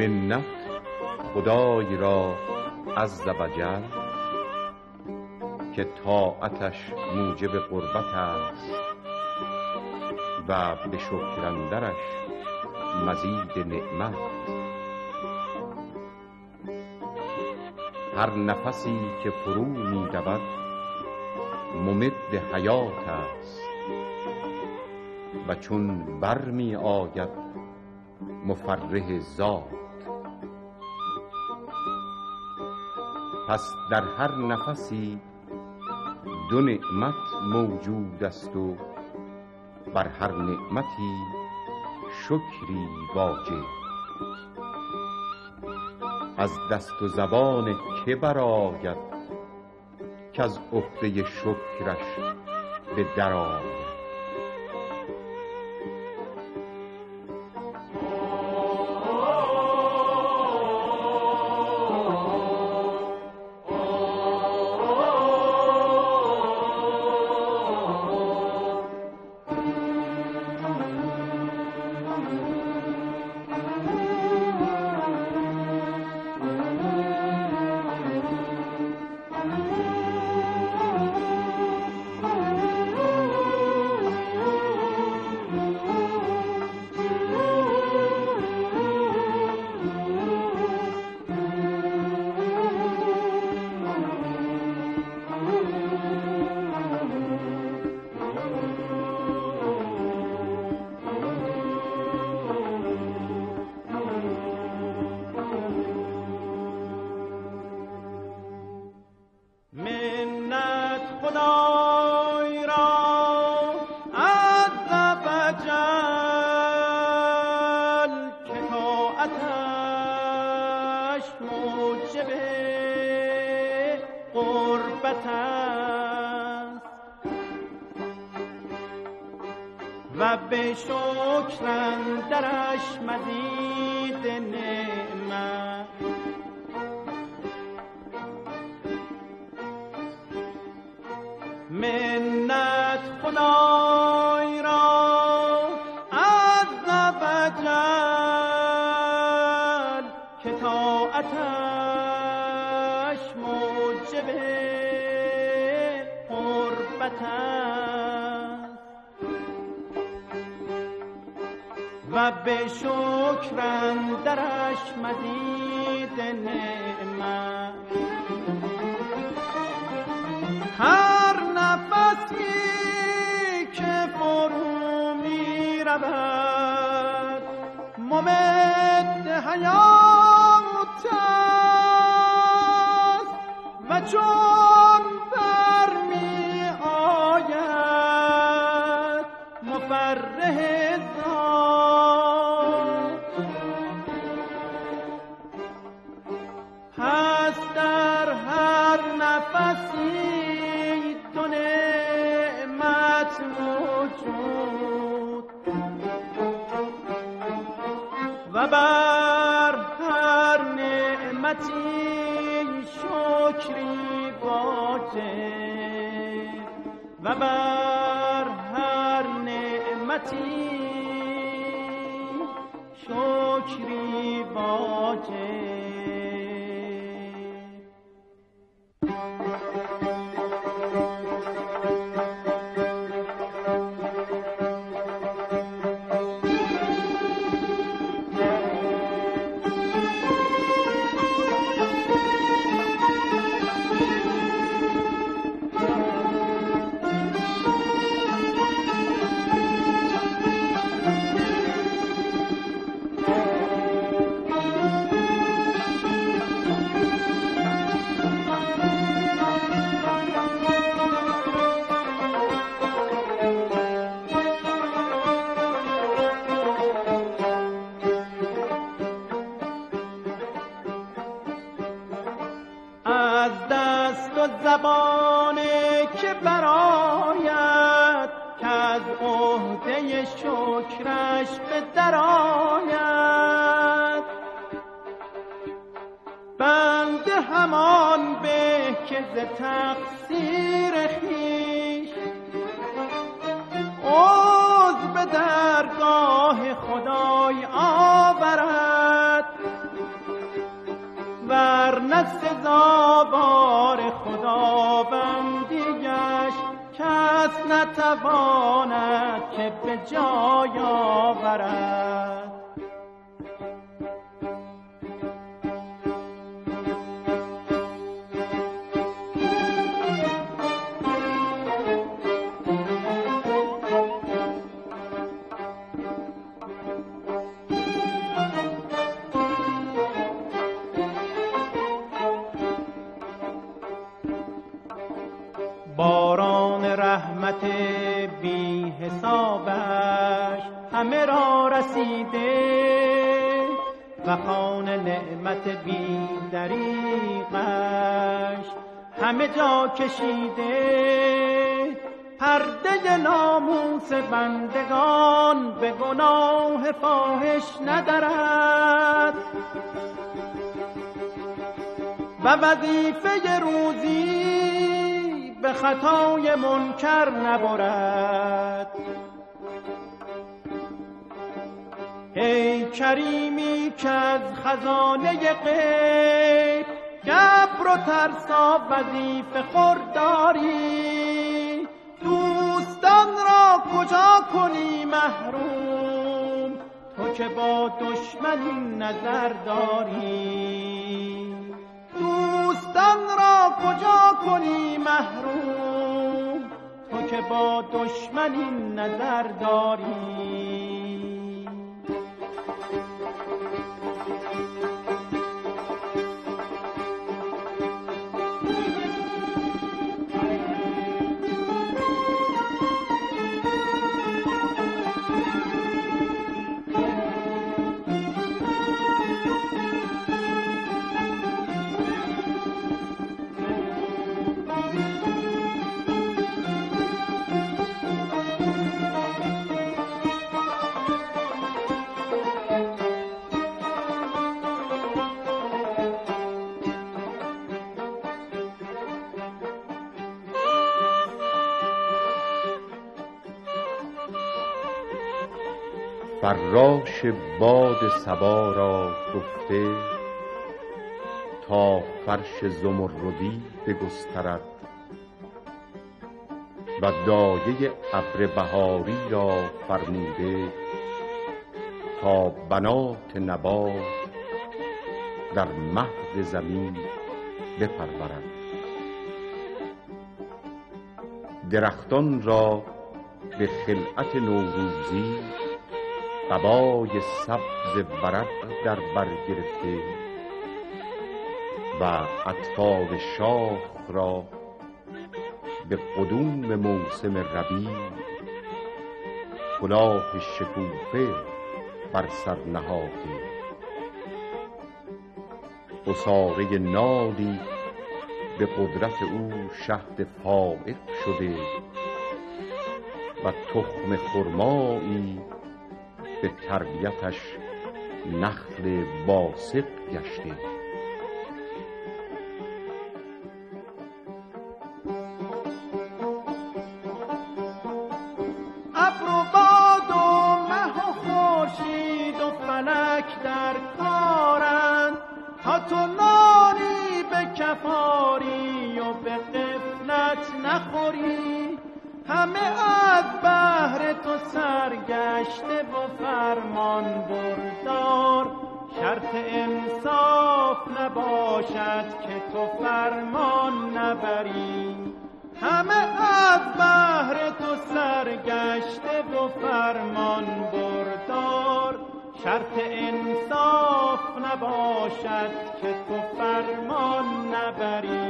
منت خدای را عز و جل که طاعتش موجب قربت است و به شکر اندرش مزید نعمت. هر نفسی که فرو می رود ممد حیات است و چون بر می آید مفرح ذات. پس در هر نفسی دو نعمت موجود است و بر هر نعمتی شکری واجب. از دست و زبان که برآید که از عهده شکرش به در آید. و به شکر اندرش مزید نعمت. منت خدای را عز و جل که طاعتش موجب قربت است و به شکر اندرش مزید نعمت. هر نفسی که فرو می رود ممد حیات است و چون بر می آید مفرح ذات. پس در هر نفسی و بر هر نعمتی شکری واجب و بر هر نعمتی شکری واجب. از دست و زبانه که برآید که از عهده شکرش به در آید. بنده همان به که ز تقصیر خویش عذر به درگاه خدای آورد سزاوار خداوندی گشت، کس نتواند که به جای آورد. باران رحمت بی حسابش همه را رسیده و خوان نعمت بی دریغش همه جا کشیده. پرده ناموس بندگان به گناه فاحش ندرد و وظیفه روزی به خطای منکر نبرد. ای کریمی که از خزانه غیب گبر و ترسا وظیفه خورداری، دوستان را کجا کنی محروم تو که با دشمنی نظر داری. دوستان را کجا کنی محروم تو که با دشمنی نظر داری. فراش باد صبا را گفته تا فرش زمردی بگسترد و دایه ابر بهاری را فرموده تا بنات نبات در مهد زمین بپرورد. درختان را به خلعت نوروزی قبای سبز ورق در بر گرفته و اطفال شاخ را به قدوم موسم ربیع کلاه شکوفه بر سر نهاده. عصاره نالی به قدرت او شهد فائق شده و تخم خرمایی به تربیتش نخل باسق گشته. ابر و باد و مه و خورشید و فلک در کارند تا تو نانی به کفاری و به غفلت نخوری. همه از بهر تو سرگشته و فرمان بردار، شرط انصاف نباشد که تو فرمان نبری. همه از بهر تو سرگشته و فرمان بردار، شرط انصاف نباشد که تو فرمان نبری.